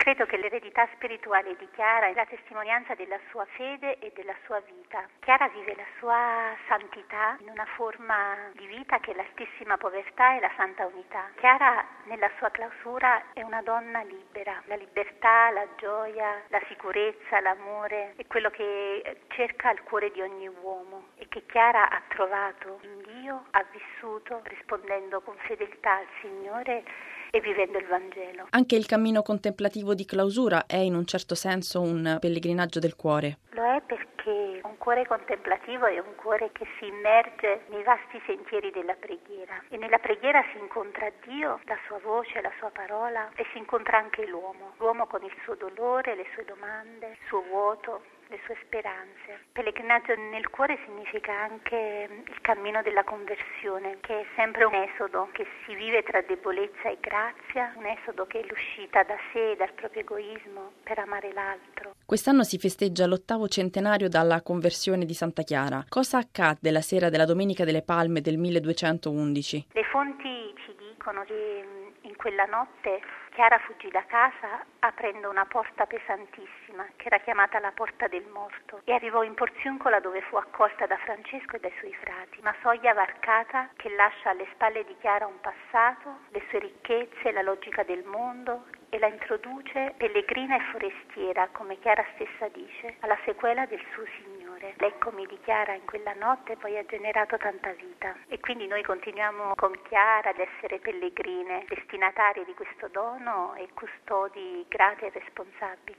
Credo che l'eredità spirituale di Chiara è la testimonianza della sua fede e della sua vita. Chiara vive la sua santità in una forma di vita che è l'altissima povertà e la santa unità. Chiara nella sua clausura è una donna libera. La libertà, la gioia, la sicurezza, l'amore è quello che cerca il cuore di ogni uomo e che Chiara ha trovato in Dio, ha vissuto rispondendo con fedeltà al Signore e vivendo il Vangelo. Anche il cammino contemplativo di clausura è in un certo senso un pellegrinaggio del cuore. Lo è perché un cuore contemplativo è un cuore che si immerge nei vasti sentieri della preghiera e nella preghiera si incontra Dio, la sua voce, la sua parola e si incontra anche l'uomo con il suo dolore, le sue domande, il suo vuoto, le sue speranze. Pellegrinaggio nel cuore significa anche il cammino della conversione, che è sempre un esodo che si vive tra debolezza e grazia, un esodo che è l'uscita da sé, dal proprio egoismo, per amare l'altro. Quest'anno si festeggia l'8° centenario dalla conversione di Santa Chiara. Cosa accadde la sera della Domenica delle Palme del 1211? Le fonti ci dicono che in quella notte Chiara fuggì da casa aprendo una porta pesantissima che era chiamata la Porta del Morto e arrivò in Porziuncola dove fu accolta da Francesco e dai suoi frati. Una soglia varcata che lascia alle spalle di Chiara un passato, le sue ricchezze, la logica del mondo e la introduce pellegrina e forestiera, come Chiara stessa dice, alla sequela del suo Signore. L'eccomi di Chiara in quella notte poi ha generato tanta vita e quindi noi continuiamo con Chiara ad essere pellegrine, destinatarie di questo dono e custodi grati e responsabili.